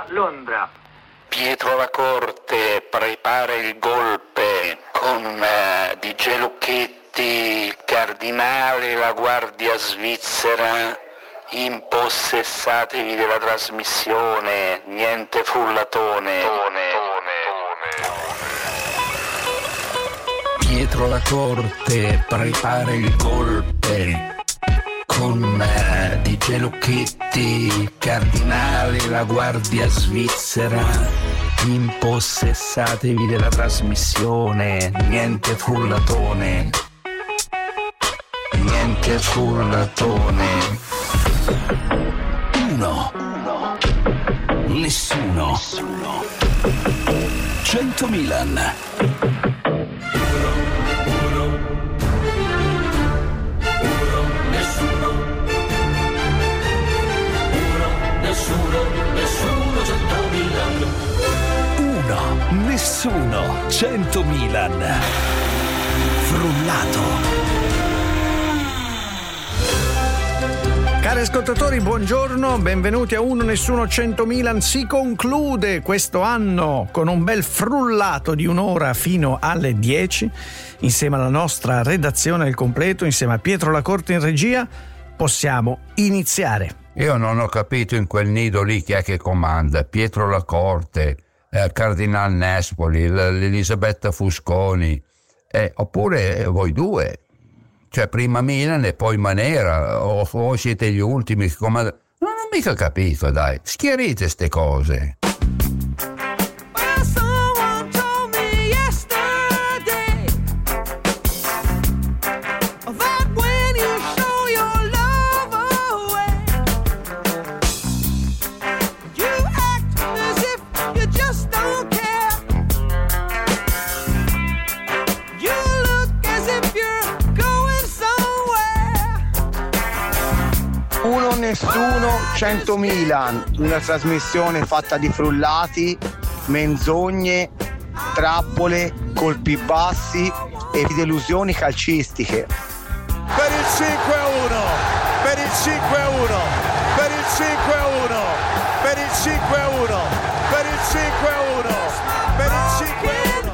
Londra. Pietro La Corte prepara il golpe con DJ Lucchetti, Cardinale, la Guardia Svizzera. Impossessatevi della trasmissione, niente frullatone. Pietro La Corte prepara il golpe con DJ Lucchetti, Cardinale, la Guardia Svizzera. Impossessatevi della trasmissione, niente frullatone. Niente frullatone. Uno. Nessuno. 100 Milan. Nessuno, 100 Milan. Frullato. Cari ascoltatori, buongiorno, benvenuti a Uno Nessuno 100 Milan. Si conclude questo anno con un bel frullato di un'ora fino alle 10, insieme alla nostra redazione al completo, insieme a Pietro La Corte in regia. Possiamo iniziare. Io non ho capito in quel nido lì chi è che comanda. Pietro La Corte, Cardinal Nespoli, l'Elisabetta Fusconi, oppure voi due, cioè prima Milan e poi Manera, o voi siete gli ultimi che comandano. Non ho mica capito, dai, schierite ste cose. Nessuno 100 Milan, una trasmissione fatta di frullati, menzogne, trappole, colpi bassi e delusioni calcistiche. Per il 5-1, per il 5-1, per il 5-1, per il 5-1, per il 5-1, per il 5-1.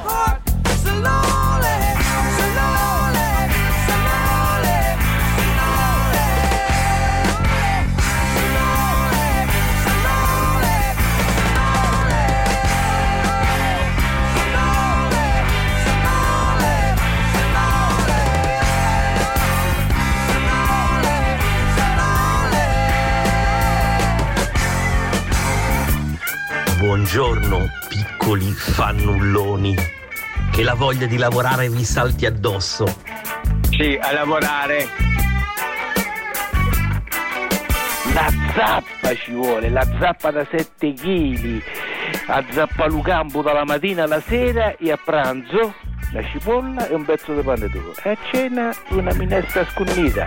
Buongiorno piccoli fannulloni, che la voglia di lavorare vi salti addosso. Sì, a lavorare. La zappa ci vuole, la zappa da 7 kg, a zappalucampo dalla mattina alla sera e a pranzo la cipolla e un pezzo di pane duro. E a cena una minestra scunnita.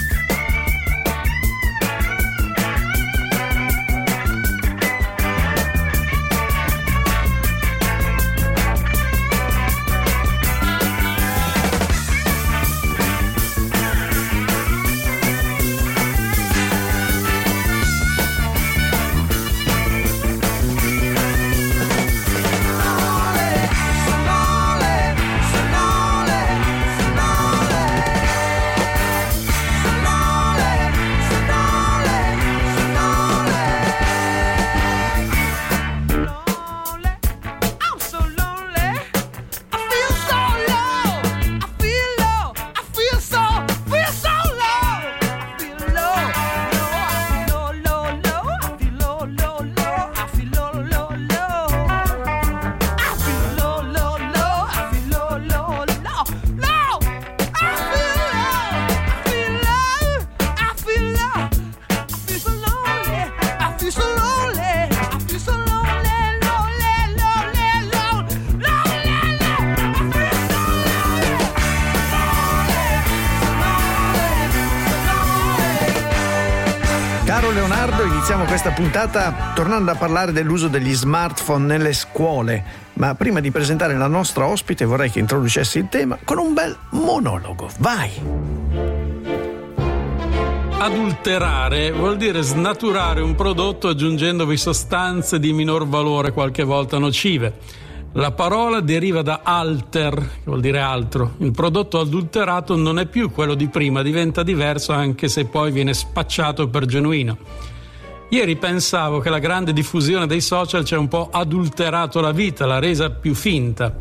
Leonardo, iniziamo questa puntata tornando a parlare dell'uso degli smartphone nelle scuole, ma prima di presentare la nostra ospite vorrei che introducessi il tema con un bel monologo. Vai! Adulterare vuol dire snaturare un prodotto aggiungendovi sostanze di minor valore, qualche volta nocive. La parola deriva da alter, che vuol dire altro. Il prodotto adulterato non è più quello di prima, diventa diverso anche se poi viene spacciato per genuino. Ieri pensavo che la grande diffusione dei social ci ha un po' adulterato la vita, l'ha resa più finta.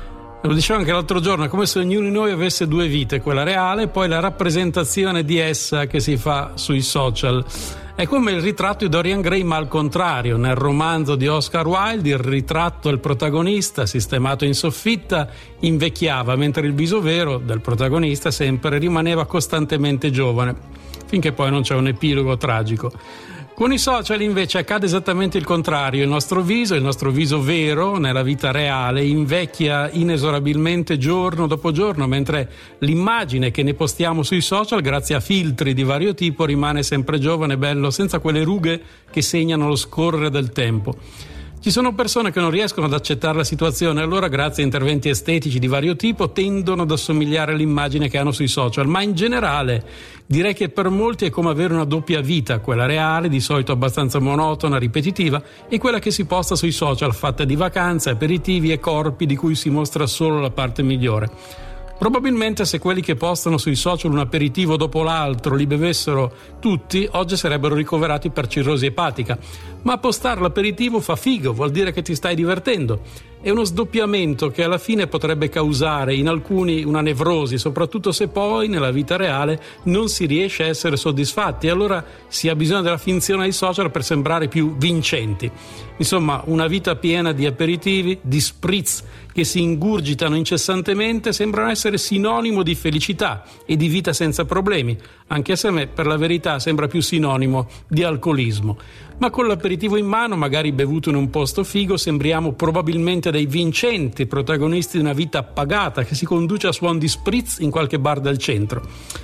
Lo dicevo anche l'altro giorno, è come se ognuno di noi avesse due vite, quella reale e poi la rappresentazione di essa che si fa sui social. È come il ritratto di Dorian Gray, ma al contrario. Nel romanzo di Oscar Wilde il ritratto del protagonista, sistemato in soffitta, invecchiava, mentre il viso vero del protagonista sempre rimaneva costantemente giovane, finché poi non c'è un epilogo tragico. Con i social invece accade esattamente il contrario. Il nostro viso vero nella vita reale invecchia inesorabilmente giorno dopo giorno, mentre l'immagine che ne postiamo sui social grazie a filtri di vario tipo rimane sempre giovane, bello, senza quelle rughe che segnano lo scorrere del tempo. Ci sono persone che non riescono ad accettare la situazione, allora grazie a interventi estetici di vario tipo tendono ad assomigliare all'immagine che hanno sui social, ma in generale direi che per molti è come avere una doppia vita, quella reale, di solito abbastanza monotona, ripetitiva, e quella che si posta sui social, fatta di vacanze, aperitivi e corpi di cui si mostra solo la parte migliore. Probabilmente se quelli che postano sui social un aperitivo dopo l'altro li bevessero tutti, oggi sarebbero ricoverati per cirrosi epatica. Ma postare l'aperitivo fa figo, vuol dire che ti stai divertendo. È uno sdoppiamento che alla fine potrebbe causare in alcuni una nevrosi, soprattutto se poi nella vita reale non si riesce a essere soddisfatti. Allora si ha bisogno della finzione dei social per sembrare più vincenti. Insomma, una vita piena di aperitivi, di spritz che si ingurgitano incessantemente sembrano essere sinonimo di felicità e di vita senza problemi, anche se a me per la verità sembra più sinonimo di alcolismo. Ma con l'aperitivo in mano, magari bevuto in un posto figo, sembriamo probabilmente dei vincenti protagonisti di una vita appagata che si conduce a suon di spritz in qualche bar del centro.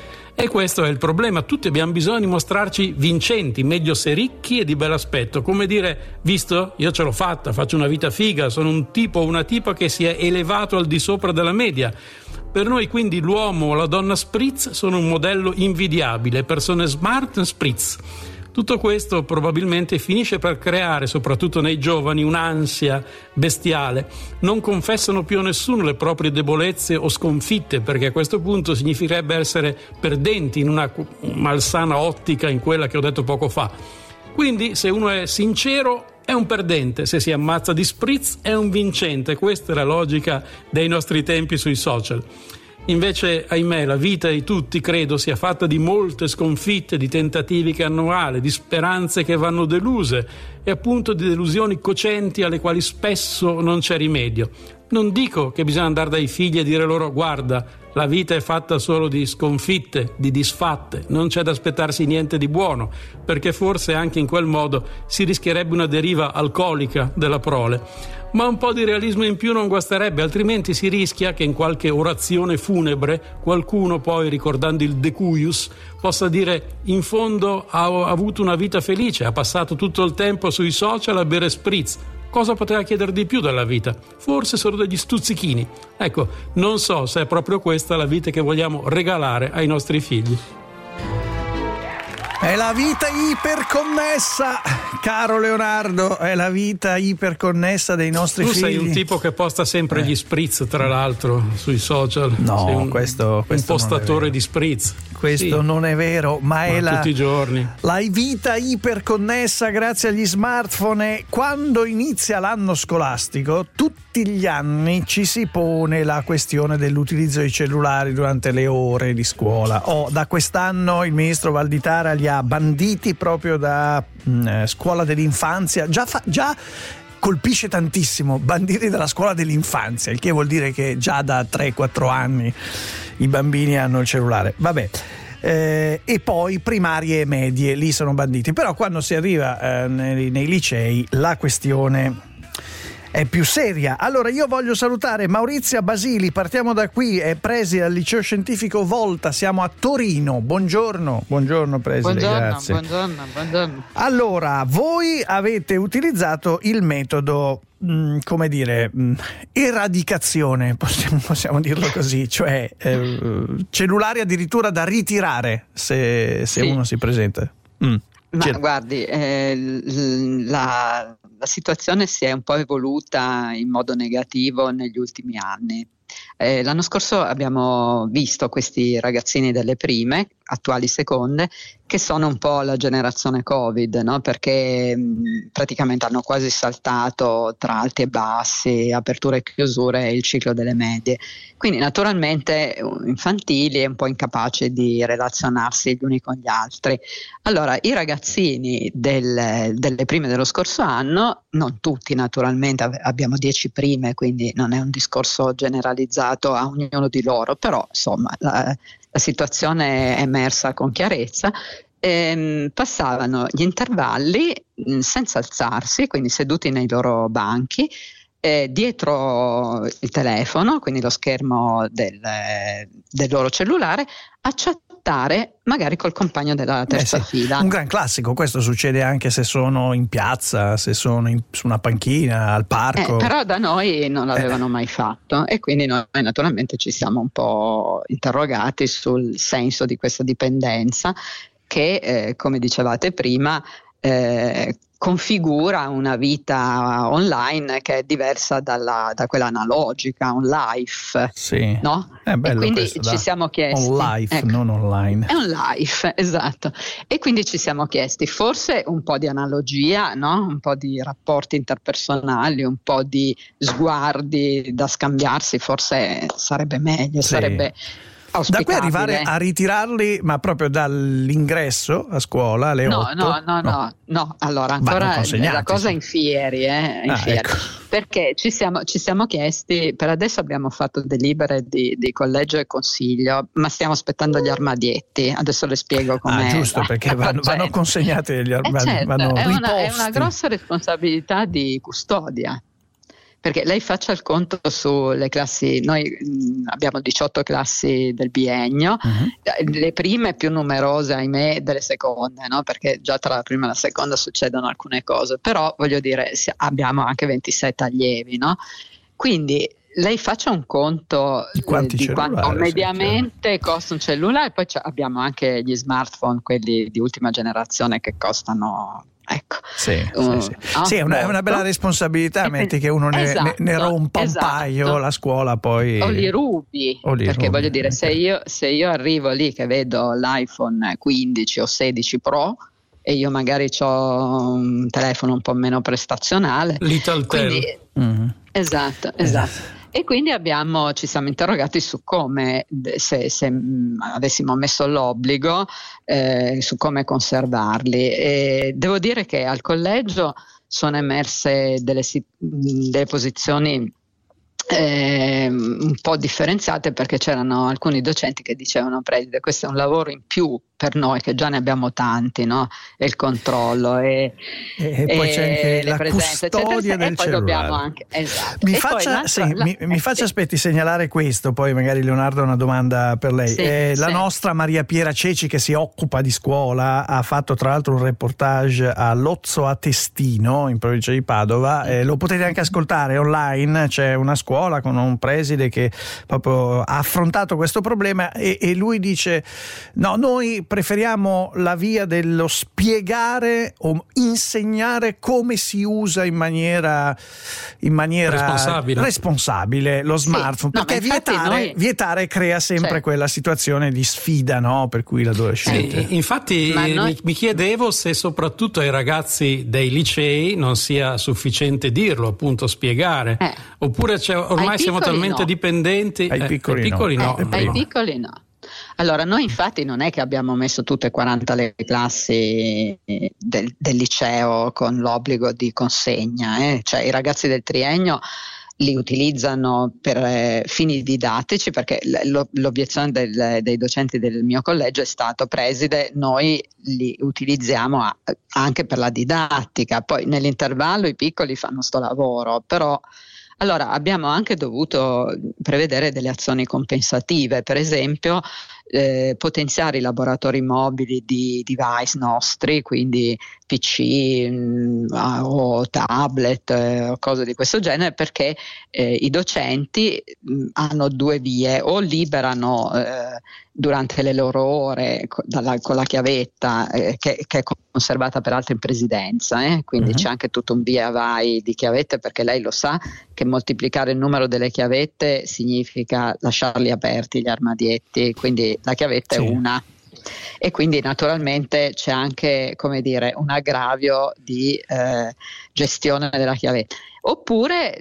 E questo è il problema, tutti abbiamo bisogno di mostrarci vincenti, meglio se ricchi e di bell'aspetto, come dire, visto, io ce l'ho fatta, faccio una vita figa, sono un tipo o una tipa che si è elevato al di sopra della media. Per noi quindi l'uomo o la donna spritz sono un modello invidiabile, persone smart e spritz. Tutto questo probabilmente finisce per creare, soprattutto nei giovani, un'ansia bestiale. Non confessano più a nessuno le proprie debolezze o sconfitte, perché a questo punto significherebbe essere perdenti in una malsana ottica in quella che ho detto poco fa. Quindi se uno è sincero è un perdente, se si ammazza di spritz è un vincente. Questa è la logica dei nostri tempi sui social. Invece, ahimè, la vita di tutti credo sia fatta di molte sconfitte, di tentativi che hanno male, di speranze che vanno deluse e appunto di delusioni cocenti alle quali spesso non c'è rimedio. Non dico che bisogna andare dai figli e dire loro: guarda, la vita è fatta solo di sconfitte, di disfatte, non c'è da aspettarsi niente di buono, perché forse anche in quel modo si rischierebbe una deriva alcolica della prole. Ma un po' di realismo in più non guasterebbe, altrimenti si rischia che in qualche orazione funebre qualcuno poi, ricordando il decuius, possa dire: in fondo ha avuto una vita felice, ha passato tutto il tempo sui social a bere spritz. Cosa poteva chiedere di più dalla vita? Forse solo degli stuzzichini. Ecco, non so se è proprio questa la vita che vogliamo regalare ai nostri figli. È la vita iperconnessa, caro Leonardo, è la vita iperconnessa dei nostri figli. Tu sei un tipo che posta sempre gli spritz, tra l'altro, sui social. No, sei questo un postatore di spritz. Questo non è vero, ma è tutti i giorni. La vita iperconnessa grazie agli smartphone. E quando inizia l'anno scolastico, tutti gli anni ci si pone la questione dell'utilizzo dei cellulari durante le ore di scuola. Da quest'anno il ministro Valditara li ha banditi proprio da scuola dell'infanzia. Già colpisce tantissimo, banditi dalla scuola dell'infanzia, il che vuol dire che già da 3-4 anni i bambini hanno il cellulare. Vabbè. E poi primarie e medie, lì sono banditi. Però quando si arriva nei licei la questione è più seria. Allora io voglio salutare Maurizia Basili, partiamo da qui, è preside al liceo scientifico Volta, siamo a Torino. Buongiorno preside, grazie. Buongiorno. Allora, voi avete utilizzato il metodo eradicazione, possiamo dirlo così, cioè cellulari addirittura da ritirare se uno si presenta. Ma guardi, la situazione si è un po' evoluta in modo negativo negli ultimi anni. L'anno scorso abbiamo visto questi ragazzini delle prime, attuali seconde, che sono un po' la generazione Covid, no? Perché praticamente hanno quasi saltato tra alti e bassi, aperture e chiusure, il ciclo delle medie. Quindi naturalmente infantili e un po' incapaci di relazionarsi gli uni con gli altri. Allora i ragazzini delle prime dello scorso anno, non tutti naturalmente, abbiamo 10 prime, quindi non è un discorso generalizzato a ognuno di loro, però insomma la situazione è emersa con chiarezza. Passavano gli intervalli senza alzarsi, quindi seduti nei loro banchi, dietro il telefono, quindi lo schermo del loro cellulare, a chattare magari col compagno della terza fila. Un gran classico, questo succede anche se sono in piazza, se sono su una panchina, al parco. Però da noi non l'avevano mai fatto, e quindi noi naturalmente ci siamo un po' interrogati sul senso di questa dipendenza che, come dicevate prima, configura una vita online che è diversa da quella analogica, on life, sì. No? È bello, e quindi questo, ci siamo chiesti, on life, non online. È on life, esatto. E quindi ci siamo chiesti forse un po' di analogia, no? Un po' di rapporti interpersonali, un po' di sguardi da scambiarsi, forse sarebbe meglio, sì. Sarebbe da qui arrivare a ritirarli, ma proprio dall'ingresso a scuola alle 8? No, allora ancora la cosa in fieri, ecco. Perché ci siamo chiesti, per adesso abbiamo fatto delibere di collegio e consiglio, ma stiamo aspettando gli armadietti, adesso le spiego com'è. Giusto, perché vanno consegnati gli armadietti, certo, vanno riposti. È una grossa responsabilità di custodia. Perché lei faccia il conto sulle classi, noi abbiamo 18 classi del biennio, le prime più numerose, ahimè, delle seconde, no? Perché già tra la prima e la seconda succedono alcune cose, però voglio dire abbiamo anche 26 allievi, no? Quindi lei faccia un conto di quanto mediamente costa un cellulare, poi abbiamo anche gli smartphone, quelli di ultima generazione, che costano... Ecco. Sì, è una bella responsabilità, metti che uno ne rompa un paio, la scuola poi o li rubi, perché voglio dire, se io arrivo lì che vedo l'iPhone 15 o 16 Pro e io magari ho un telefono un po' meno prestazionale, l'Italtel. Esatto. E quindi ci siamo interrogati su come, se avessimo messo l'obbligo, su come conservarli. E devo dire che al collegio sono emerse delle posizioni un po' differenziate, perché c'erano alcuni docenti che dicevano: preside, questo è un lavoro in più per noi che già ne abbiamo tanti, no? E il controllo e poi c'è anche la custodia del cellulare. Dobbiamo anche, esatto. Mi faccia aspetti segnalare questo, poi magari Leonardo ha una domanda per lei. La nostra Maria Piera Ceci, che si occupa di scuola, ha fatto tra l'altro un reportage a Lozzo a Testino in provincia di Padova, lo potete anche ascoltare online. C'è una scuola con un preside che proprio ha affrontato questo problema e lui dice: no, noi preferiamo la via dello spiegare o insegnare come si usa in maniera responsabile lo smartphone, perché vietare crea sempre quella situazione di sfida, no? Per cui l'adolescente. Infatti mi chiedevo se soprattutto ai ragazzi dei licei non sia sufficiente dirlo, appunto spiegare, oppure ormai siamo talmente dipendenti. Ai piccoli no. Ai piccoli no. Allora, noi infatti non è che abbiamo messo tutte e 40 le classi del liceo con l'obbligo di consegna, cioè i ragazzi del triennio li utilizzano per fini didattici, perché l'obiezione dei docenti del mio collegio è stato: preside, noi li utilizziamo anche per la didattica, poi nell'intervallo i piccoli fanno sto lavoro, però allora abbiamo anche dovuto prevedere delle azioni compensative, per esempio potenziare i laboratori mobili di device nostri, quindi PC o tablet o cose di questo genere, perché i docenti hanno due vie: o liberano durante le loro ore con la chiavetta che è conservata peraltro in presidenza, quindi c'è anche tutto un via vai di chiavette, perché lei lo sa che moltiplicare il numero delle chiavette significa lasciarli aperti gli armadietti, quindi la chiavetta è una, e quindi naturalmente c'è anche, come dire, un aggravio di gestione della chiavetta. Oppure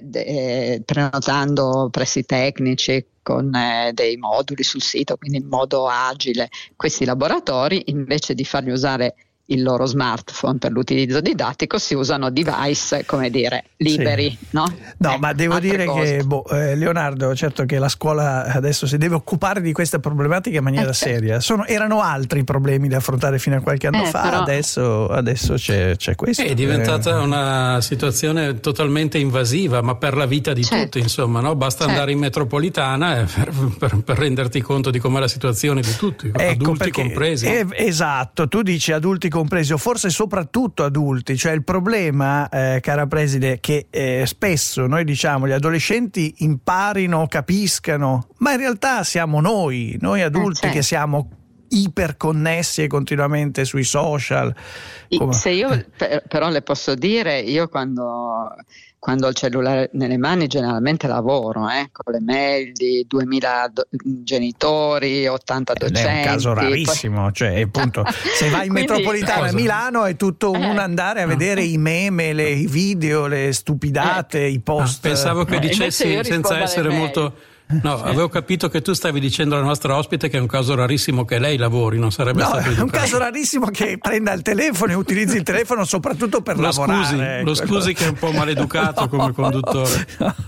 prenotando presso i tecnici con dei moduli sul sito, quindi in modo agile, questi laboratori, invece di farli usare il loro smartphone per l'utilizzo didattico, si usano device, come dire, liberi, no? No, ma devo dire che Leonardo, certo che la scuola adesso si deve occupare di queste problematiche in maniera seria. Erano altri problemi da affrontare fino a qualche anno fa, però adesso c'è questo. È diventata una situazione totalmente invasiva, ma per la vita di tutti, insomma, no? Basta andare in metropolitana per renderti conto di com'è la situazione di tutti, adulti compresi. Esatto, tu dici adulti compresi, o forse soprattutto adulti, cioè il problema, cara preside, che spesso noi diciamo gli adolescenti imparino, capiscano, ma in realtà siamo noi adulti che siamo iperconnessi e continuamente sui social. Se io però le posso dire, io quando ho il cellulare nelle mani generalmente lavoro con le mail di 2000 genitori, 80 docenti. È un caso rarissimo, cioè appunto se vai in metropolitana a Milano è tutto un andare a vedere i meme, i video, le stupidate, i post. Pensavo che dicessi senza essere molto... No, avevo capito che tu stavi dicendo alla nostra ospite che è un caso rarissimo che lei lavori, non sarebbe stato educato. È un caso rarissimo che prenda il telefono e utilizzi il telefono soprattutto per lavorare. Lo scusi che è un po' maleducato come conduttore.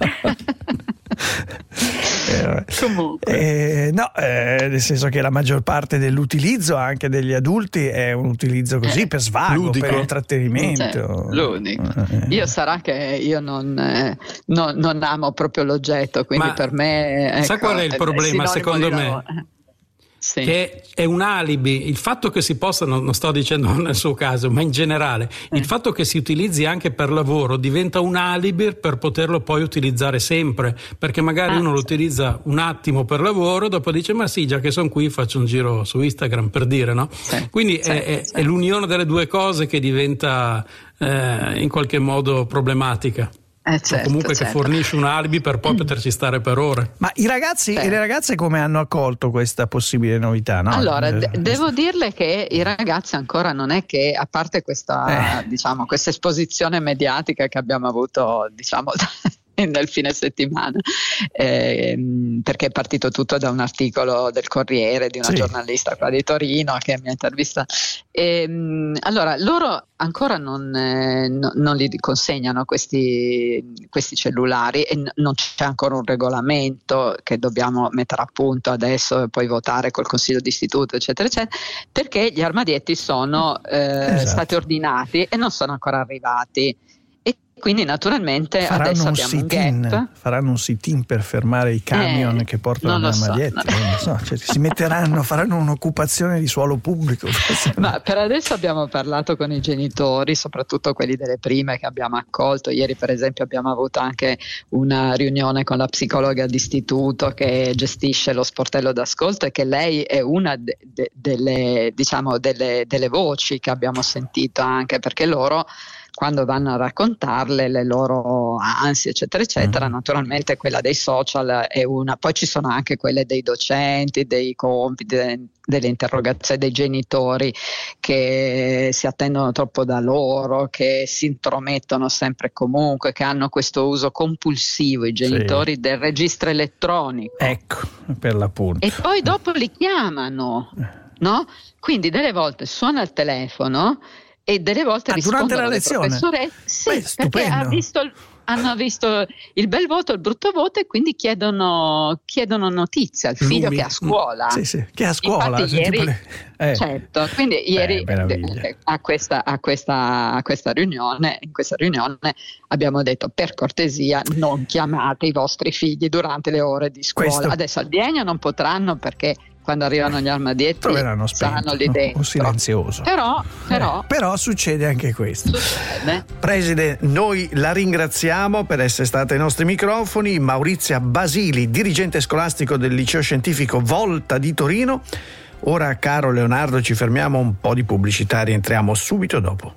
Nel senso che la maggior parte dell'utilizzo anche degli adulti è un utilizzo così per svago, ludico, per intrattenimento. Io sarà che io non amo proprio l'oggetto, quindi per me sa qual è il problema secondo me? Che è un alibi, il fatto che si possa, non sto dicendo nel suo caso, ma in generale, il fatto che si utilizzi anche per lavoro diventa un alibi per poterlo poi utilizzare sempre, perché magari uno lo utilizza un attimo per lavoro, dopo dice ma sì, già che sono qui faccio un giro su Instagram, per dire, no? Quindi è l'unione delle due cose che diventa in qualche modo problematica. Comunque che fornisce un alibi per poi poterci stare per ore. Ma i ragazzi e le ragazze come hanno accolto questa possibile novità? No? Allora, devo dirle che i ragazzi ancora non è che, a parte questa questa esposizione mediatica che abbiamo avuto nel fine settimana, perché è partito tutto da un articolo del Corriere di una giornalista qua di Torino che mi ha intervistato. Allora loro ancora non li consegnano questi cellulari e non c'è ancora un regolamento che dobbiamo mettere a punto adesso e poi votare col consiglio d'istituto eccetera eccetera, perché gli armadietti sono stati ordinati e non sono ancora arrivati. Quindi naturalmente adesso abbiamo un gap. Faranno un sit-in per fermare i camion che portano gli armadietti. Si metteranno, faranno un'occupazione di suolo pubblico. Ma per adesso abbiamo parlato con i genitori, soprattutto quelli delle prime che abbiamo accolto. Ieri per esempio abbiamo avuto anche una riunione con la psicologa d'istituto che gestisce lo sportello d'ascolto e che lei è una delle voci che abbiamo sentito, anche perché loro, quando vanno a raccontarle le loro ansie eccetera eccetera, naturalmente quella dei social è una, poi ci sono anche quelle dei docenti, dei compiti, delle interrogazioni dei genitori che si attendono troppo da loro, che si intromettono sempre e comunque, che hanno questo uso compulsivo i genitori del registro elettronico, ecco, per l'appunto, e poi dopo li chiamano, no? Quindi delle volte suona il telefono e delle volte rispondono durante la lezione. Perché ha visto hanno visto il bel voto, il brutto voto, e quindi chiedono notizie al figlio che è a scuola. Sì, che è a scuola. Infatti, ieri, certo, quindi ieri a questa riunione, in questa riunione abbiamo detto: per cortesia non chiamate i vostri figli durante le ore di scuola. Adesso al biennio non potranno, perché quando arrivano gli armadietti saranno lì dentro. O silenzioso. Però succede anche questo. Preside, noi la ringraziamo per essere stata ai nostri microfoni. Maurizia Basili, dirigente scolastico del Liceo Scientifico Volta di Torino. Ora, caro Leonardo, ci fermiamo un po' di pubblicità, rientriamo subito dopo.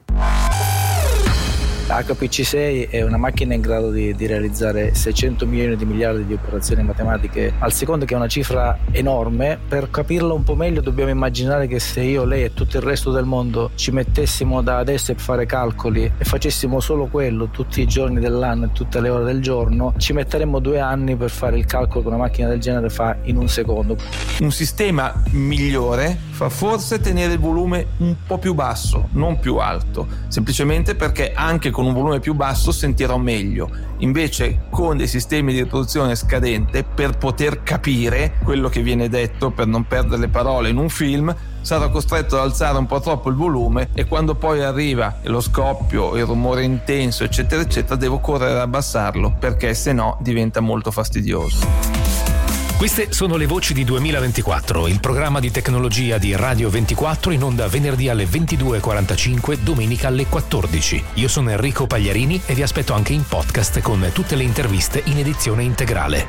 HPC6 è una macchina in grado di realizzare 600 milioni di miliardi di operazioni matematiche al secondo, che è una cifra enorme. Per capirla un po' meglio dobbiamo immaginare che se io, lei e tutto il resto del mondo ci mettessimo da adesso a fare calcoli e facessimo solo quello tutti i giorni dell'anno e tutte le ore del giorno, ci metteremmo 2 anni per fare il calcolo che una macchina del genere fa in un secondo. Un sistema migliore fa forse tenere il volume un po' più basso, non più alto, semplicemente perché anche con un volume più basso sentirò meglio. Invece con dei sistemi di riproduzione scadente, per poter capire quello che viene detto, per non perdere le parole in un film, sarò costretto ad alzare un po' troppo il volume, e quando poi arriva lo scoppio, il rumore intenso eccetera eccetera, devo correre ad abbassarlo, perché se no diventa molto fastidioso. Queste sono le voci di 2024, il programma di tecnologia di Radio 24, in onda venerdì alle 22:45, domenica alle 14. Io sono Enrico Pagliarini e vi aspetto anche in podcast con tutte le interviste in edizione integrale.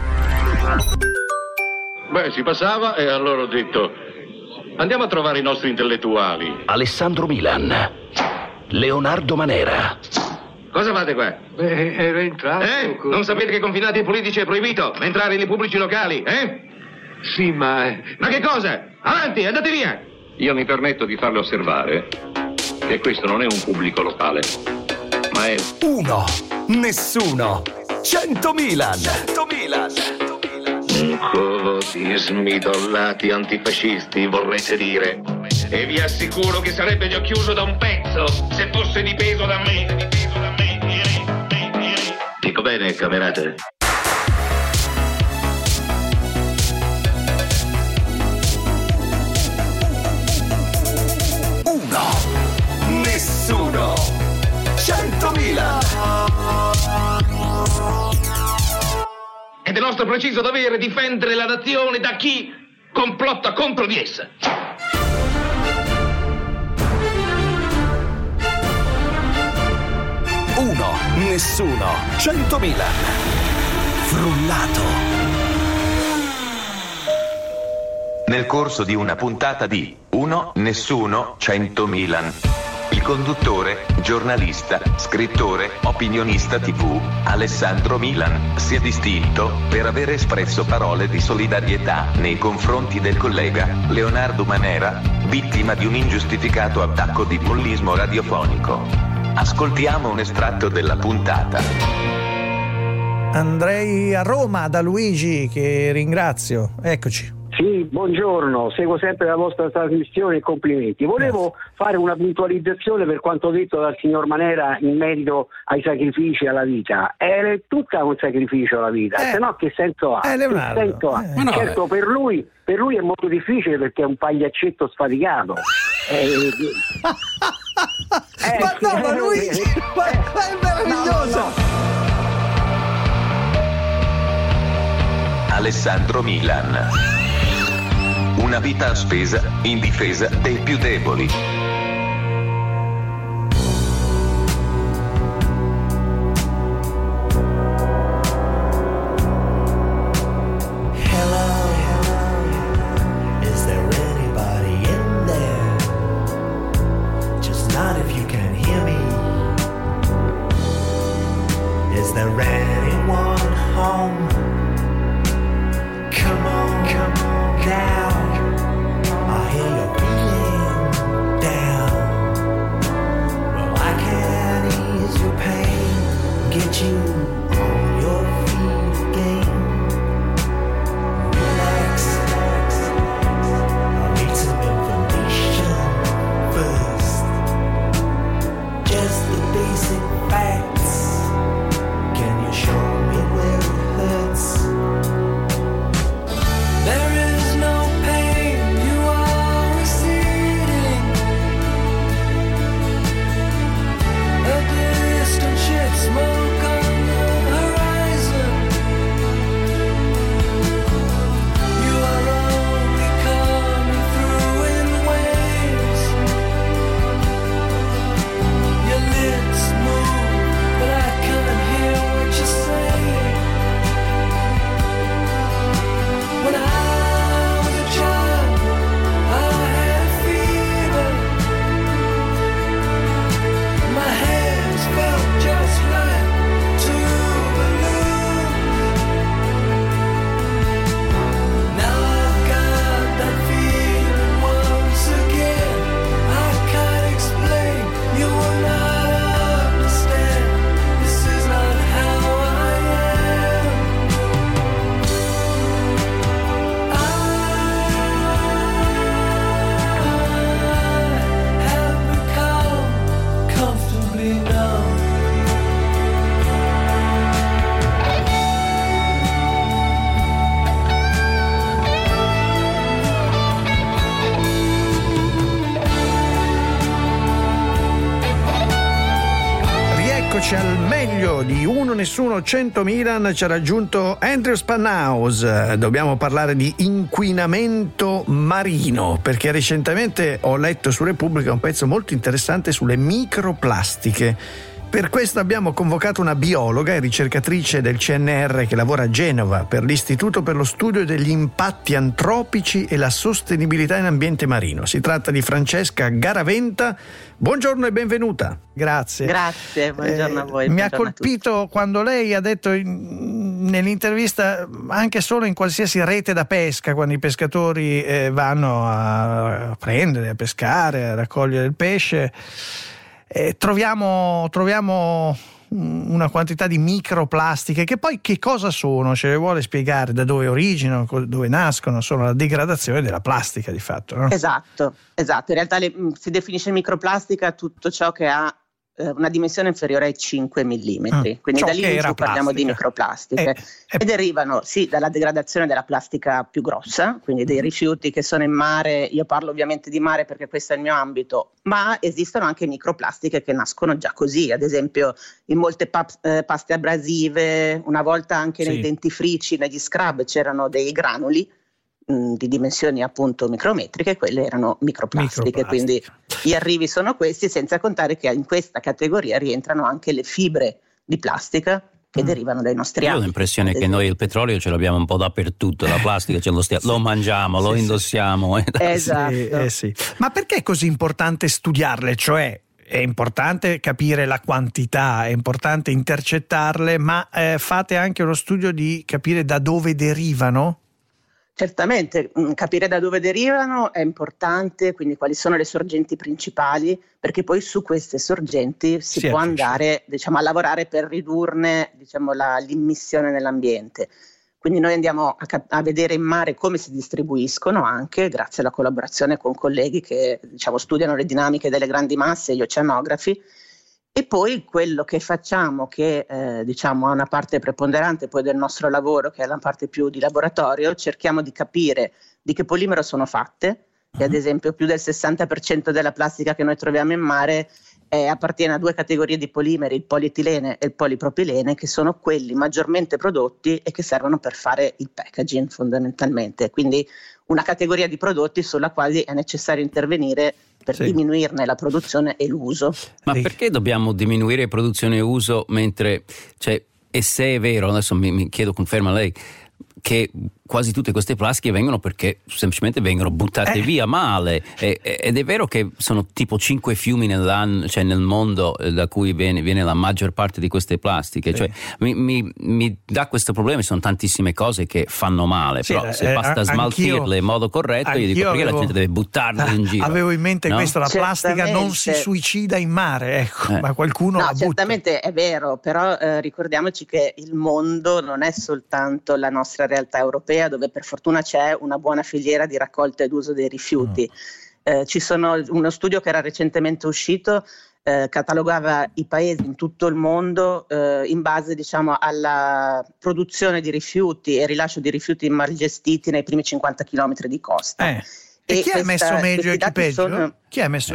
Beh, si passava e allora ho detto: andiamo a trovare i nostri intellettuali. Alessandro Milan, Leonardo Manera. Cosa fate qua? Era entrato. Non sapete che confinati ai politici è proibito entrare nei pubblici locali, Sì, ma che cosa? Avanti, andate via! Io mi permetto di farle osservare che questo non è un pubblico locale, ma è 1, nessuno, 100 Milan. 100 Milan. Un covo di smidollati antifascisti, vorrete dire. E vi assicuro che sarebbe già chiuso da un pezzo se fosse dipeso da me. Dico bene, camerate? Nessuno, 100 Milan. Ed è nostro preciso dovere difendere la nazione da chi complotta contro di essa. Nessuno, 100 Milan. Frullato. Nel corso di una puntata di 1, Nessuno, 100 Milan, il conduttore, giornalista, scrittore, opinionista TV, Alessandro Milan, si è distinto per aver espresso parole di solidarietà nei confronti del collega Leonardo Manera, vittima di un ingiustificato attacco di bullismo radiofonico. Ascoltiamo un estratto della puntata. Andrei a Roma da Luigi, che ringrazio. Eccoci. Sì, buongiorno, seguo sempre la vostra trasmissione e complimenti. Volevo fare una puntualizzazione per quanto detto dal signor Manera in merito ai sacrifici alla vita. È tutta un sacrificio la vita, se no che senso ha? Che senso ha? Certo, per lui è molto difficile perché è un pagliaccetto sfaticato. Ma Luigi, ma è meraviglioso! No. Alessandro Milan. Una vita a spesa, in difesa dei più deboli. Just the basic facts can Eccoci al meglio di Uno Nessuno 100 Milan, ci ha raggiunto Andrew Spanhaus. Dobbiamo parlare di inquinamento marino, perché recentemente ho letto su Repubblica un pezzo molto interessante sulle microplastiche. Per questo abbiamo convocato una biologa e ricercatrice del CNR che lavora a Genova per l'Istituto per lo studio degli impatti antropici e la sostenibilità in ambiente marino. Si tratta di Francesca Garaventa. Buongiorno e benvenuta. Grazie. Grazie, buongiorno a voi. Mi ha colpito quando lei ha detto nell'intervista, anche solo in qualsiasi rete da pesca, quando i pescatori vanno a prendere, a pescare, a raccogliere il pesce, troviamo una quantità di microplastiche che poi che cosa sono? Ce le vuole spiegare da dove originano, dove nascono? Sono la degradazione della plastica di fatto, no? Esatto. In realtà si definisce microplastica tutto ciò che ha una dimensione inferiore ai 5 mm, quindi da lì in giù parliamo di microplastiche e derivano dalla degradazione della plastica più grossa, quindi dei rifiuti che sono in mare. Io parlo ovviamente di mare perché questo è il mio ambito, ma esistono anche microplastiche che nascono già così, ad esempio in molte paste abrasive, una volta anche nei dentifrici, negli scrub c'erano dei granuli di dimensioni appunto micrometriche, quelle erano microplastiche, quindi gli arrivi sono questi, senza contare che in questa categoria rientrano anche le fibre di plastica che derivano dai nostri acqui. Io ho l'impressione che noi il petrolio ce l'abbiamo un po' dappertutto, la plastica lo mangiamo, lo indossiamo. Esatto. Sì. Ma perché è così importante studiarle? Cioè è importante capire la quantità, è importante intercettarle, ma fate anche uno studio di capire da dove derivano? Certamente, capire da dove derivano è importante, quindi quali sono le sorgenti principali, perché poi su queste sorgenti si può andare a lavorare per ridurne l'immissione nell'ambiente. Quindi noi andiamo a vedere in mare come si distribuiscono, anche grazie alla collaborazione con colleghi che studiano le dinamiche delle grandi masse e gli oceanografi. E poi quello che facciamo, che ha una parte preponderante poi del nostro lavoro, che è la parte più di laboratorio, cerchiamo di capire di che polimero sono fatte, che ad esempio più del 60% della plastica che noi troviamo in mare appartiene a due categorie di polimeri, il polietilene e il polipropilene, che sono quelli maggiormente prodotti e che servono per fare il packaging fondamentalmente. Quindi una categoria di prodotti sulla quale è necessario intervenire per diminuirne la produzione e l'uso. Ma perché dobbiamo diminuire produzione e uso mentre, e se è vero, adesso mi chiedo, conferma lei, che quasi tutte queste plastiche vengono perché semplicemente vengono buttate via male, ed è vero che sono tipo 5 fiumi nell'anno, nel mondo, da cui viene la maggior parte di queste plastiche. Mi dà questo problema. Sono tantissime cose che fanno male, però se basta smaltirle in modo corretto, io dico perché la gente deve buttarle in giro. Avevo in mente questo, la plastica non si suicida in mare, ma qualcuno la butta. Certamente è vero, però ricordiamoci che il mondo non è soltanto la nostra realtà europea, dove per fortuna c'è una buona filiera di raccolta ed uso dei rifiuti. Ci sono uno studio che era recentemente uscito, catalogava i paesi in tutto il mondo in base alla produzione di rifiuti e rilascio di rifiuti mal gestiti nei primi 50 chilometri di costa. E chi ha messo meglio e chi peggio? Chi ha messo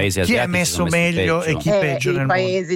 meglio e chi peggio nel mondo? I paesi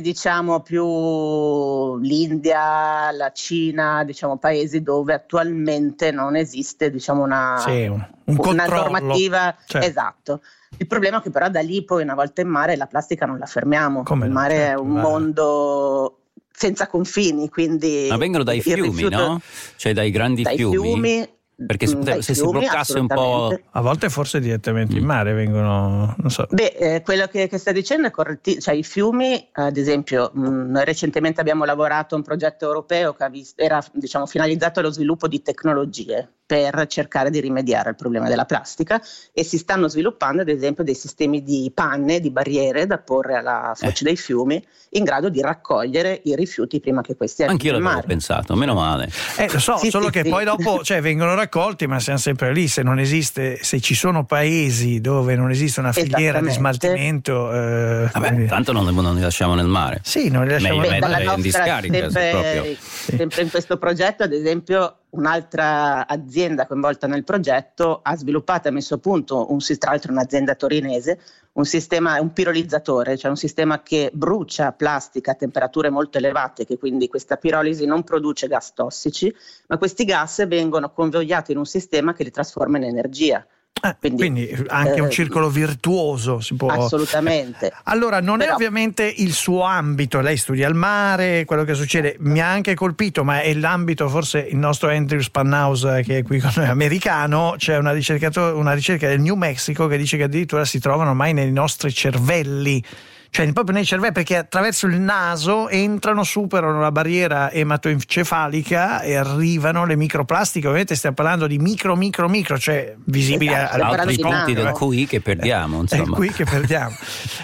più l'India, la Cina, paesi dove attualmente non esiste una normativa. Esatto. Il problema è che però da lì poi una volta in mare la plastica non la fermiamo. Il mare è un mondo senza confini, quindi ma vengono dai fiumi, no? Dai grandi fiumi. Perché se si bloccasse un po', a volte forse direttamente in mare vengono, non so. Quello che sta dicendo è corretto. I fiumi, ad esempio, noi recentemente abbiamo lavorato a un progetto europeo che era finalizzato allo sviluppo di tecnologie per cercare di rimediare al problema della plastica, e si stanno sviluppando ad esempio dei sistemi di panne, di barriere da porre alla foce dei fiumi, in grado di raccogliere i rifiuti prima che questi arrivino in mare. Anch'io l'avevo pensato, meno male. Lo so, solo che poi dopo vengono raccolti, ma siamo sempre lì. Se ci sono paesi dove non esiste una filiera di smaltimento, tanto non li lasciamo nel mare. Non li lasciamo nel mare, in discarica sempre in questo progetto, ad esempio, un'altra azienda coinvolta nel progetto ha sviluppato e ha messo a punto, tra l'altro un'azienda torinese, un pirolizzatore, cioè un sistema che brucia plastica a temperature molto elevate, che quindi questa pirolisi non produce gas tossici, ma questi gas vengono convogliati in un sistema che li trasforma in energia. Quindi anche un circolo virtuoso si può. Assolutamente. Allora non è ovviamente il suo ambito, lei studia al mare, quello che succede mi ha anche colpito, ma è l'ambito, forse il nostro Andrew Spanhouse che è qui con noi, americano. C'è una ricerca del New Mexico che dice che addirittura si trovano ormai nei nostri cervelli, cioè proprio nei cervelli, perché attraverso il naso entrano, superano la barriera ematoencefalica e arrivano le microplastiche. Ovviamente stiamo parlando di micro, cioè visibili altri punti del QI che perdiamo, insomma. È il QI che perdiamo.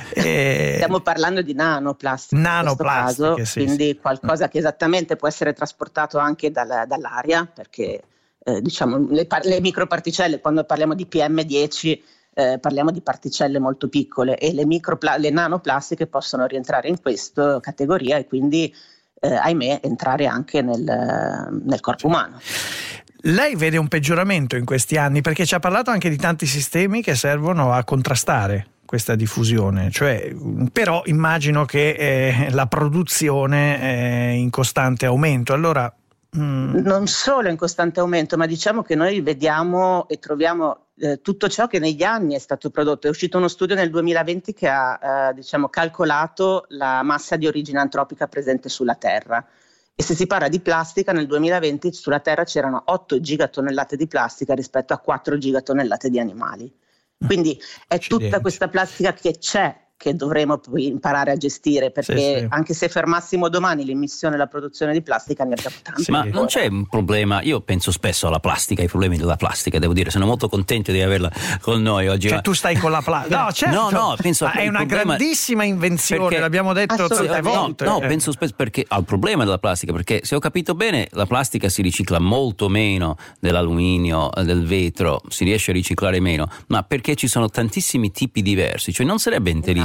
Stiamo parlando di nanoplastiche, nanoplastiche, sì, quindi qualcosa che esattamente può essere trasportato anche dall'aria, perché diciamo le microparticelle, quando parliamo di PM10 parliamo di particelle molto piccole, e le nanoplastiche possono rientrare in questa categoria e quindi ahimè entrare anche nel corpo umano. Lei vede un peggioramento in questi anni, perché ci ha parlato anche di tanti sistemi che servono a contrastare questa diffusione, però immagino che la produzione è in costante aumento. Allora non solo in costante aumento, ma diciamo che noi vediamo e troviamo tutto ciò che negli anni è stato prodotto. È uscito uno studio nel 2020 che ha calcolato la massa di origine antropica presente sulla Terra, e se si parla di plastica, nel 2020 sulla Terra c'erano 8 gigatonnellate di plastica rispetto a 4 gigatonnellate di animali. Quindi è tutta questa plastica che c'è, che dovremo poi imparare a gestire, perché anche se fermassimo domani l'emissione e la produzione di plastica ne abbiamo tante. Ma non c'è un problema, io penso spesso alla plastica, ai problemi della plastica, devo dire, sono molto contento di averla con noi oggi. Cioè tu stai con la plastica? No, certo. No, penso è una grandissima invenzione, perché, l'abbiamo detto tante volte. No, penso spesso perché al problema della plastica, perché se ho capito bene la plastica si ricicla molto meno dell'alluminio, del vetro, si riesce a riciclare meno, ma perché ci sono tantissimi tipi diversi, cioè non sarebbe intelligente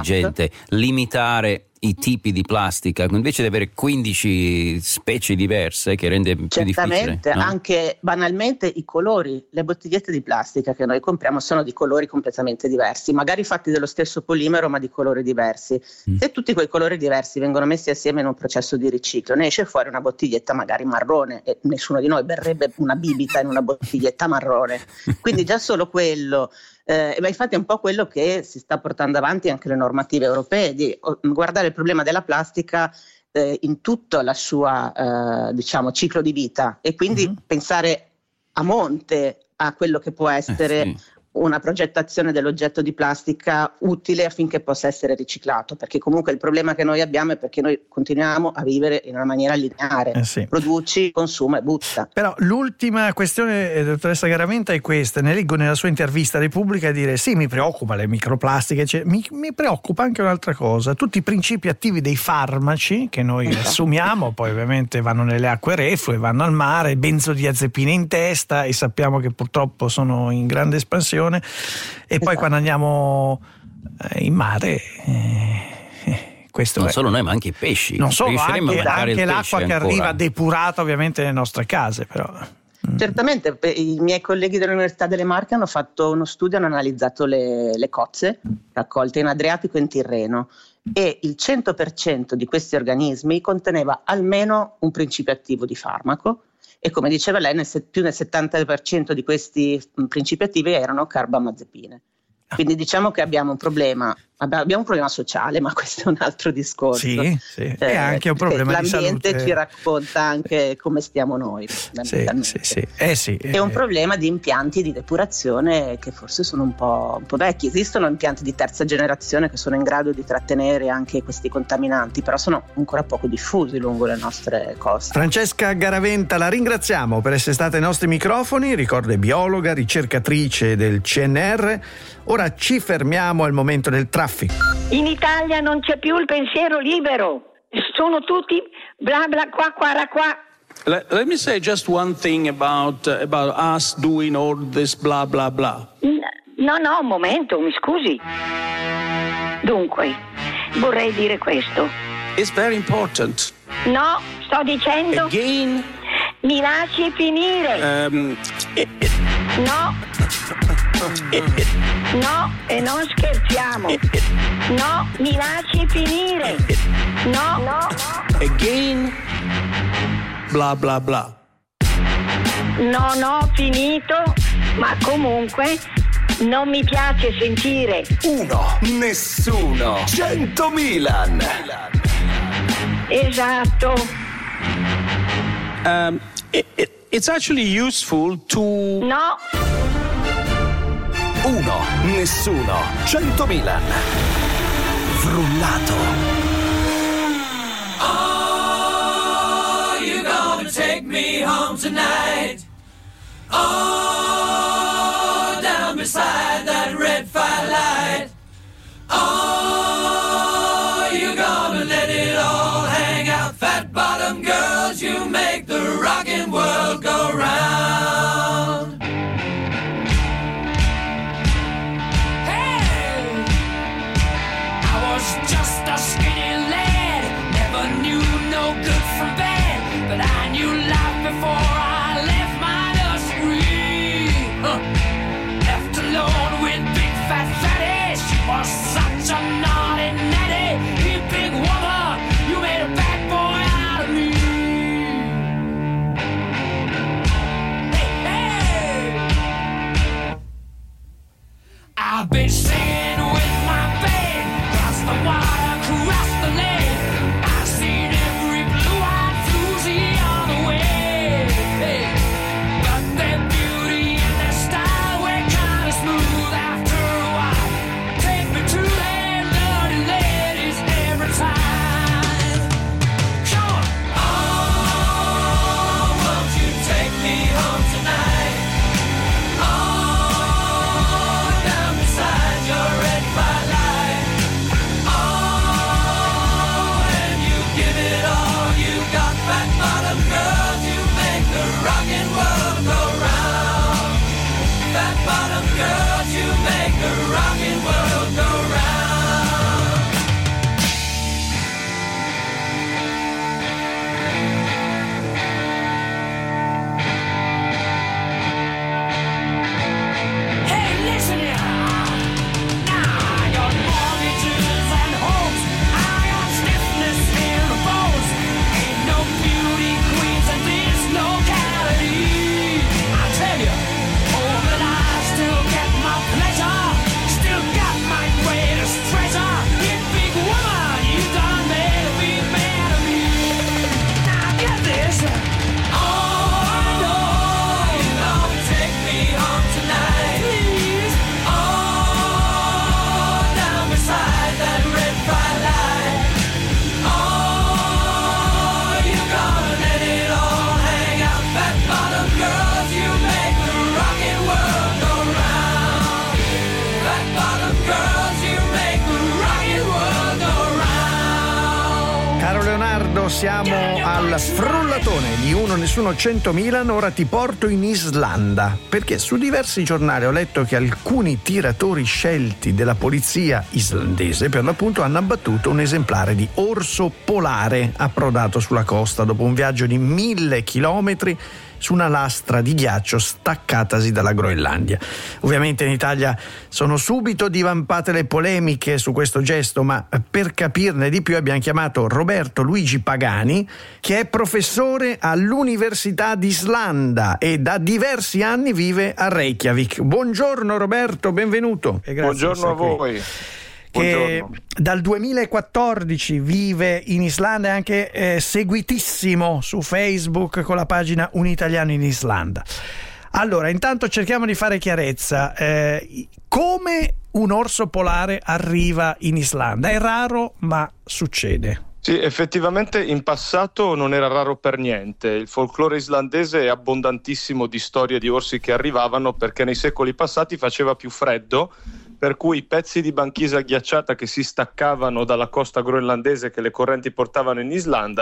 limitare i tipi di plastica invece di avere 15 specie diverse, che rende più difficile. Certamente, anche banalmente i colori, le bottigliette di plastica che noi compriamo sono di colori completamente diversi, magari fatti dello stesso polimero ma di colori diversi. Se tutti quei colori diversi vengono messi assieme in un processo di riciclo, ne esce fuori una bottiglietta magari marrone, e nessuno di noi berrebbe una bibita in una bottiglietta marrone. Quindi già solo quello. Ma infatti è un po' quello che si sta portando avanti anche le normative europee, di guardare il problema della plastica in tutto il suo ciclo di vita, e quindi pensare a monte a quello che può essere una progettazione dell'oggetto di plastica utile affinché possa essere riciclato, perché comunque il problema che noi abbiamo è perché noi continuiamo a vivere in una maniera lineare, produci, consuma e butta. Però l'ultima questione, dottoressa Garaventa, è questa: ne leggo nella sua intervista a Repubblica dire sì, mi preoccupa le microplastiche, mi preoccupa anche un'altra cosa, tutti i principi attivi dei farmaci che noi assumiamo, poi ovviamente vanno nelle acque reflue, vanno al mare, benzodiazepine in testa, e sappiamo che purtroppo sono in grande espansione. E poi quando andiamo in mare, questo non solo noi ma anche i pesci, non solo, anche l'acqua che ancora arriva depurata ovviamente nelle nostre case, però. Certamente, i miei colleghi dell'Università delle Marche hanno fatto uno studio, hanno analizzato le cozze raccolte in Adriatico e in Tirreno, e il 100% di questi organismi conteneva almeno un principio attivo di farmaco, e come diceva lei più del 70% di questi principi attivi erano carbamazepine. Quindi diciamo che abbiamo un problema sociale, ma questo è un altro discorso. Sì, è anche un problema di salute. L'ambiente ci racconta anche come stiamo noi. È un problema di impianti di depurazione che forse sono un po' vecchi. Esistono impianti di terza generazione che sono in grado di trattenere anche questi contaminanti, però sono ancora poco diffusi lungo le nostre coste. Francesca Garaventa, la ringraziamo per essere stata ai nostri microfoni. Ricordo, è biologa, ricercatrice del CNR. Ora ci fermiamo al momento del traffico. In Italia non c'è più il pensiero libero, sono tutti bla bla qua. Let me say just one thing about us doing all this blah blah blah. No, un momento, mi scusi. Dunque, vorrei dire questo. It's very important. No, sto dicendo. Again mi lasci finire. No. No, e non scherziamo. No, mi lasci finire. No. Again. Bla bla bla. Non ho finito, ma comunque non mi piace sentire 1, nessuno, 100 Milan. Esatto. It's actually useful to... No. 1, nessuno, 100 Milan. Frullato. Oh, you're gonna take me home tonight. Oh, down beside that red firelight. Oh, you're gonna let it all hang out. Fat bottom girls, you make the rockin' world go round. Hey, I was just a skinny lad, never knew no good from bad, but I knew life before I left my nursery. Left alone with big fat fatty, she was such a naughty natty. You big woman, you made a bad boy out of me. I've been singing with my band, across the water, across the lake. I've seen every blue-eyed floozy on the way. But their beauty and their style were kind of smooth after a while. Take me to their dirty ladies every time. Come on. Oh, won't you take me home tonight? Rockin' world go round. Fat bottom girls, you make the rockin' world go round. Hey, listen here. Now I got mortgages and hopes. I got stiffness in the bones. Ain't no beauty queens and there's no Siamo al frullatone di Uno Nessuno 100 Milan. Ora ti porto in Islanda, perché su diversi giornali ho letto che alcuni tiratori scelti della polizia islandese per l'appunto hanno abbattuto un esemplare di orso polare approdato sulla costa dopo un viaggio di 1000 chilometri su una lastra di ghiaccio staccatasi dalla Groenlandia. Ovviamente in Italia sono subito divampate le polemiche su questo gesto, ma per capirne di più abbiamo chiamato Roberto Luigi Pagani, che è professore all'Università d'Islanda e da diversi anni vive a Reykjavik. Buongiorno Roberto, benvenuto. E grazie. Buongiorno a voi. Che dal 2014 vive in Islanda e anche seguitissimo su Facebook con la pagina Un Italiano in Islanda. Allora, intanto cerchiamo di fare chiarezza. Come un orso polare arriva in Islanda? È raro, ma succede. Sì, effettivamente in passato non era raro per niente. Il folklore islandese è abbondantissimo di storie di orsi che arrivavano perché nei secoli passati faceva più freddo, per cui i pezzi di banchisa ghiacciata che si staccavano dalla costa groenlandese che le correnti portavano in Islanda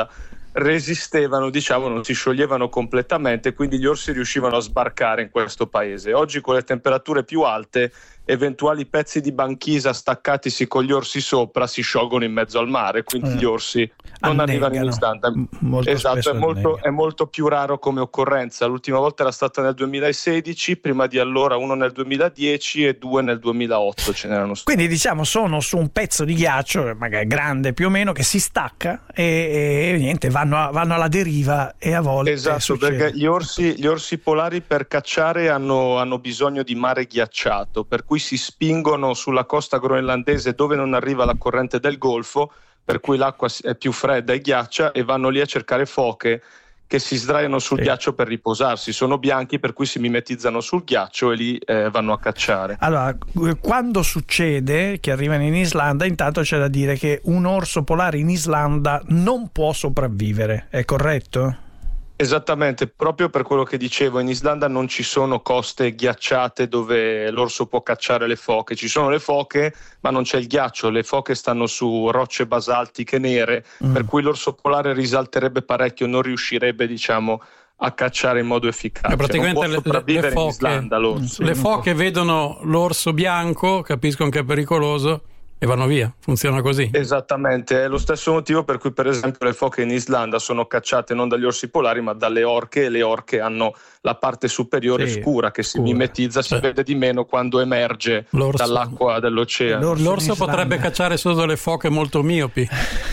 resistevano, diciamo, non si scioglievano completamente, quindi gli orsi riuscivano a sbarcare in questo paese. Oggi, con le temperature più alte, eventuali pezzi di banchisa staccatisi con gli orsi sopra si sciolgono in mezzo al mare, quindi gli orsi non arrivano in Islanda. Esatto, è molto più raro come occorrenza. L'ultima volta era stata nel 2016, prima di allora uno nel 2010 e 2 nel 2008 ce n'erano stati. Quindi diciamo sono su un pezzo di ghiaccio, magari grande più o meno, che si stacca e niente, vanno alla deriva, e a volte succede. Perché gli orsi polari per cacciare hanno bisogno di mare ghiacciato, per cui si spingono sulla costa groenlandese dove non arriva la corrente del Golfo, per cui l'acqua è più fredda e ghiaccia, e vanno lì a cercare foche che si sdraiano sul ghiaccio per riposarsi. Sono bianchi, per cui si mimetizzano sul ghiaccio e lì vanno a cacciare. Allora, quando succede che arrivano in Islanda, intanto c'è da dire che un orso polare in Islanda non può sopravvivere, è corretto? Esattamente, proprio per quello che dicevo, in Islanda non ci sono coste ghiacciate dove l'orso può cacciare le foche. Ci sono le foche, ma non c'è il ghiaccio. Le foche stanno su rocce basaltiche nere, per cui l'orso polare risalterebbe parecchio, non riuscirebbe, diciamo, a cacciare in modo efficace. Praticamente non può sopravvivere in Islanda l'orso. Le foche vedono l'orso bianco, capiscono che è pericoloso e vanno via. Funziona così. Esattamente, è lo stesso motivo per cui per esempio le foche in Islanda sono cacciate non dagli orsi polari ma dalle orche, e le orche hanno la parte superiore scura che si mimetizza, si vede di meno quando emerge dall'acqua dell'oceano. L'orso potrebbe cacciare solo le foche molto miopi.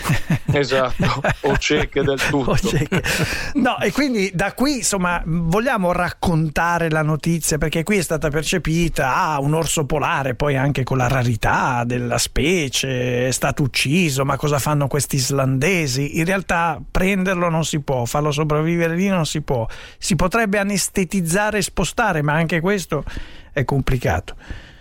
Esatto, o cieche del tutto. No, e quindi da qui insomma vogliamo raccontare la notizia, perché qui è stata percepita un orso polare, poi anche con la rarità della specie, è stato ucciso, ma cosa fanno questi islandesi? In realtà prenderlo non si può, farlo sopravvivere lì non si può, si potrebbe anestetizzare e spostare, ma anche questo è complicato.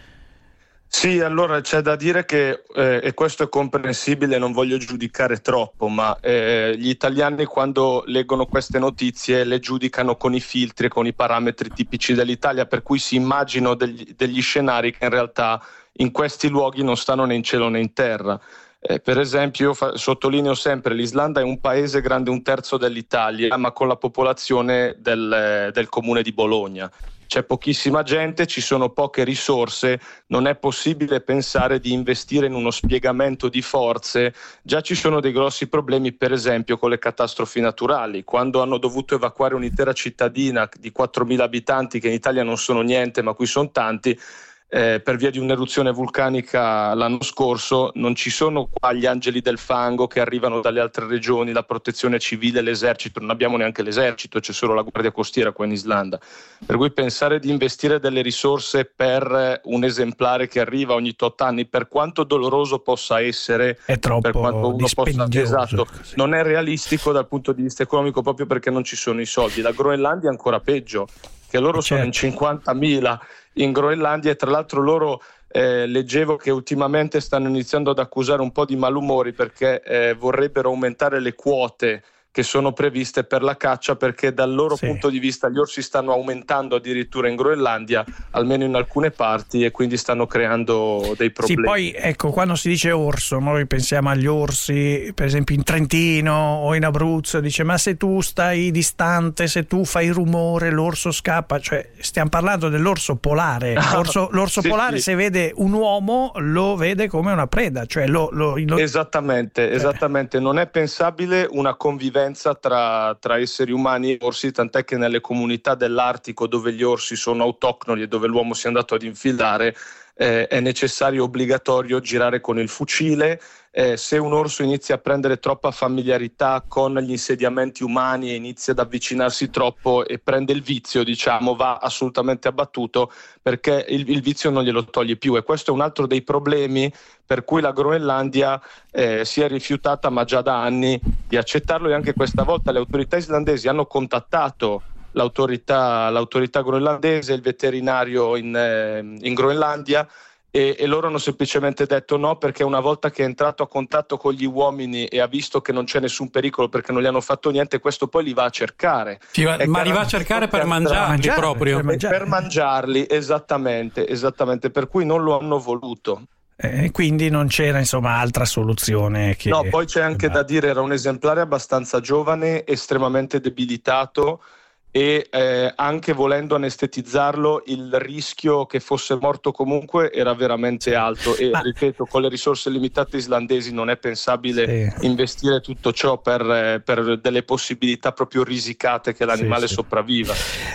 Sì, allora c'è da dire che, e questo è comprensibile, non voglio giudicare troppo, ma gli italiani quando leggono queste notizie le giudicano con i filtri e con i parametri tipici dell'Italia, per cui si immaginano degli scenari che in realtà in questi luoghi non stanno né in cielo né in terra. Per esempio, io sottolineo sempre, l'Islanda è un paese grande 1/3 dell'Italia, ma con la popolazione del comune di Bologna. C'è pochissima gente, ci sono poche risorse, non è possibile pensare di investire in uno spiegamento di forze. Già ci sono dei grossi problemi, per esempio, con le catastrofi naturali. Quando hanno dovuto evacuare un'intera cittadina di 4.000 abitanti, che in Italia non sono niente, ma qui sono tanti, per via di un'eruzione vulcanica l'anno scorso, non ci sono qua gli angeli del fango che arrivano dalle altre regioni, la protezione civile, l'esercito, non abbiamo neanche l'esercito, c'è solo la guardia costiera qua in Islanda, per cui pensare di investire delle risorse per un esemplare che arriva ogni 8 anni, per quanto doloroso possa essere, è troppo, per quanto uno possa, esatto, sì, non è realistico dal punto di vista economico, proprio perché non ci sono i soldi. La Groenlandia è ancora peggio, che loro sono in 50.000 in Groenlandia, e tra l'altro loro leggevo che ultimamente stanno iniziando ad accusare un po' di malumori perché vorrebbero aumentare le quote che sono previste per la caccia, perché dal loro punto di vista gli orsi stanno aumentando addirittura in Groenlandia, almeno in alcune parti, e quindi stanno creando dei problemi. Sì, poi ecco, quando si dice orso, noi pensiamo agli orsi, per esempio in Trentino o in Abruzzo, dice ma se tu stai distante, se tu fai rumore, l'orso scappa, cioè stiamo parlando dell'orso polare. L'orso polare se vede un uomo lo vede come una preda, cioè Esattamente, non è pensabile una convivenza tra esseri umani e orsi, tant'è che nelle comunità dell'Artico dove gli orsi sono autoctoni e dove l'uomo si è andato ad infilare è necessario, obbligatorio, girare con il fucile. Se un orso inizia a prendere troppa familiarità con gli insediamenti umani e inizia ad avvicinarsi troppo e prende il vizio, diciamo, va assolutamente abbattuto, perché il vizio non glielo toglie più, e questo è un altro dei problemi per cui la Groenlandia si è rifiutata, ma già da anni, di accettarlo, e anche questa volta le autorità islandesi hanno contattato l'autorità groenlandese, il veterinario in Groenlandia, e loro hanno semplicemente detto no, perché una volta che è entrato a contatto con gli uomini e ha visto che non c'è nessun pericolo perché non gli hanno fatto niente, questo poi li va a cercare. Ma li va a cercare per mangiarli proprio? Per mangiarli, esattamente, per cui non lo hanno voluto. Quindi non c'era insomma altra soluzione che... No, poi c'è anche da dire, era un esemplare abbastanza giovane, estremamente debilitato, e anche volendo anestetizzarlo il rischio che fosse morto comunque era veramente alto, e ripeto, con le risorse limitate islandesi non è pensabile investire tutto ciò per delle possibilità proprio risicate che l'animale sopravviva.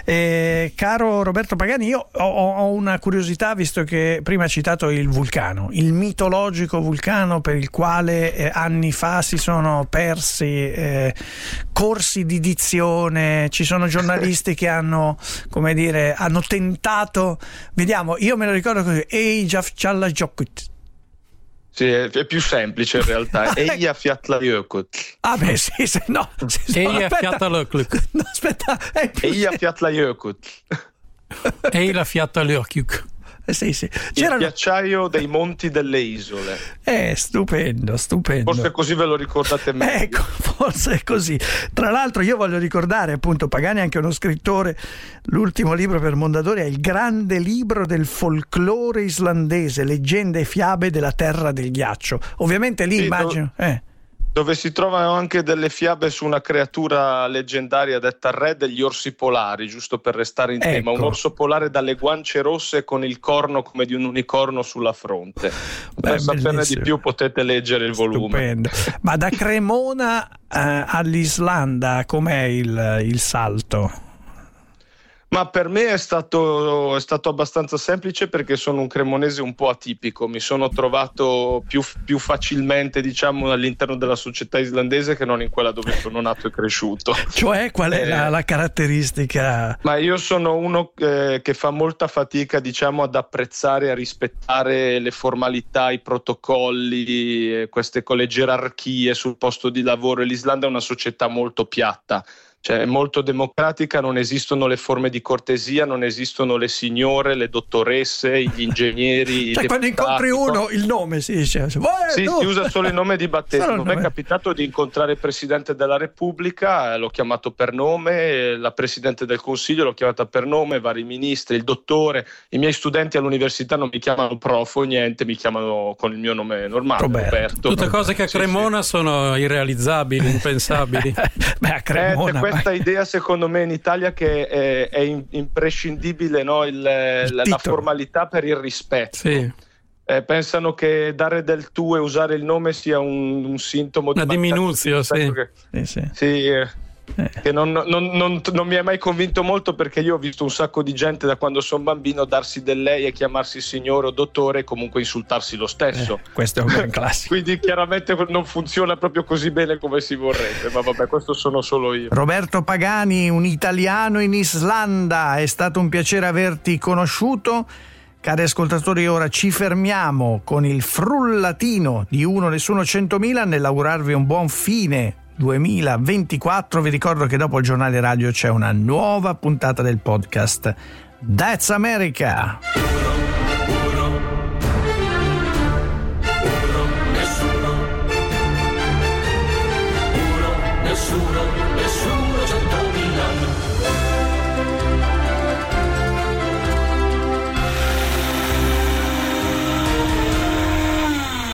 Caro Roberto Pagani, io ho una curiosità, visto che prima hai citato il vulcano, il mitologico vulcano per il quale anni fa si sono persi corsi di dizione, ci sono giornalisti che hanno, come dire, hanno tentato, vediamo, io me lo ricordo così, Eyjafjallajökull. Sì, è più semplice in realtà. Eyjafjallajökull. Ah beh, sì, no. Eyjafjallajökull. No, aspetta, Eyjafjallajökull. Eyjafjallajökull. Sì. Il ghiacciaio dei monti delle isole. Stupendo. Forse così ve lo ricordate meglio. Ecco, forse è così. Tra l'altro io voglio ricordare, appunto, Pagani è anche uno scrittore. L'ultimo libro per Mondadori è il grande libro del folklore islandese, leggende e fiabe della terra del ghiaccio. Ovviamente lì immagino... Dove si trovano anche delle fiabe su una creatura leggendaria detta re degli orsi polari, giusto per restare in tema. Un orso polare dalle guance rosse con il corno come di un unicorno sulla fronte. Per saperne di più potete leggere il volume. Stupendo. Ma da Cremona all'Islanda com'è il salto? Ma per me è stato abbastanza semplice, perché sono un cremonese un po' atipico. Mi sono trovato più facilmente, diciamo, all'interno della società islandese che non in quella dove sono nato e cresciuto. Cioè, qual è la caratteristica? Ma io sono uno che fa molta fatica, diciamo, ad apprezzare e a rispettare le formalità, i protocolli, queste con le gerarchie sul posto di lavoro. E l'Islanda è una società molto piatta. Cioè è molto democratica, non esistono le forme di cortesia, non esistono le signore, le dottoresse, gli ingegneri. Cioè quando incontri uno il nome si dice si usa solo il nome di battesimo. Mi è capitato di incontrare il Presidente della Repubblica, l'ho chiamato per nome, la Presidente del Consiglio l'ho chiamata per nome, vari ministri, il dottore. I miei studenti all'università non mi chiamano prof o niente, mi chiamano con il mio nome normale, Roberto. Tutte cose che a Cremona sono irrealizzabili, impensabili. Beh, a Cremona questa idea secondo me in Italia che è imprescindibile, no? La formalità per il rispetto. Sì. Pensano che dare del tu e usare il nome sia un sintomo di diminuzio, che non mi è mai convinto molto, perché io ho visto un sacco di gente da quando sono bambino darsi del lei e chiamarsi signore o dottore e comunque insultarsi lo stesso. Questo è un gran classico. Quindi chiaramente non funziona proprio così bene come si vorrebbe, ma vabbè, questo sono solo io. Roberto Pagani, un italiano in Islanda, è stato un piacere averti conosciuto. Cari ascoltatori, ora ci fermiamo con il frullatino di Uno Nessuno 100.000 nell'augurarvi un buon fine 2024. Vi ricordo che dopo il giornale radio c'è una nuova puntata del podcast That's America.